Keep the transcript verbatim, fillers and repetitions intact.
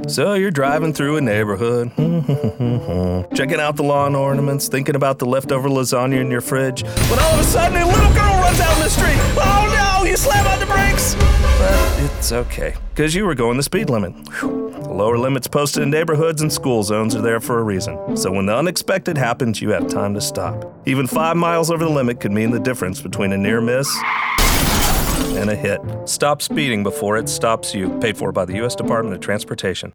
So you're driving through a neighborhood, checking out the lawn ornaments, thinking about the leftover lasagna in your fridge, when all of a sudden a little girl runs out in the street. Oh no, you slam on the brakes! But it's okay, because you were going the speed limit. Whew. The lower limits posted in neighborhoods and school zones are there for a reason. So when the unexpected happens, you have time to stop. Even five miles over the limit could mean the difference between a near miss and a hit. Stop speeding before it stops you. Paid for by the U S Department of Transportation.